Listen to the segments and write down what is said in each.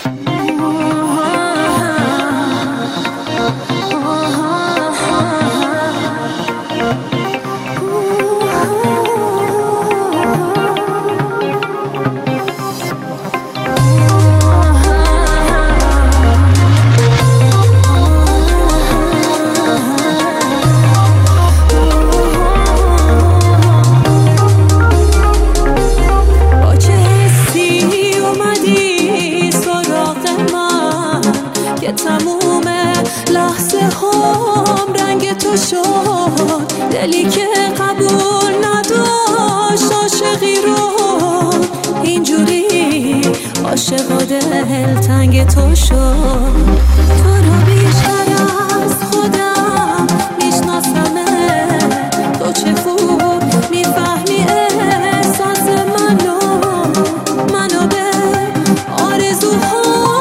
تموم لحظه هم رنگ تو شد، دلی که قبول نداشت عاشقی رو، اینجوری عاشق و دلتنگ تو شد. تو رو بیشتر از خودم میشناسمه، تو چه خوب میفهمی احساس منو به آرزوها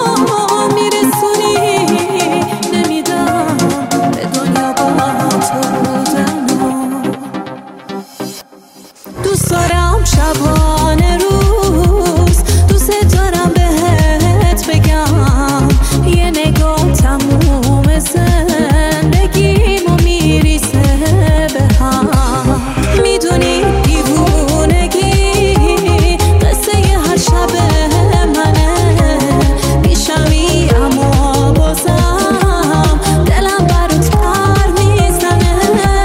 دوست دارم شبانه روز، دوست دارم بهت بگم، یه نگاه تموم زندگیمو میریسه به هم. میدونی دیوونگی قصه هر شب منه، پیشمی اما بازم دلم برات پر میزنه.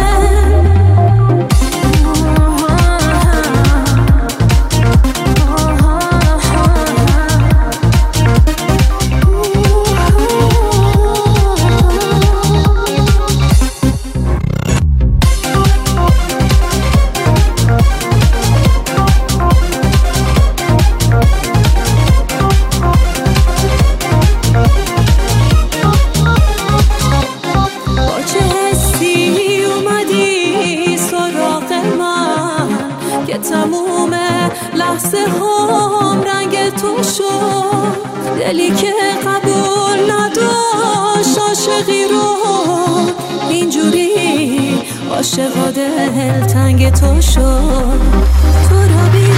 تموم لحظه هم رنگ تو شد، دلی که قبول نداشت عاشقی رو، اینجوری عاشق و دلتنگ تو شد. تو رو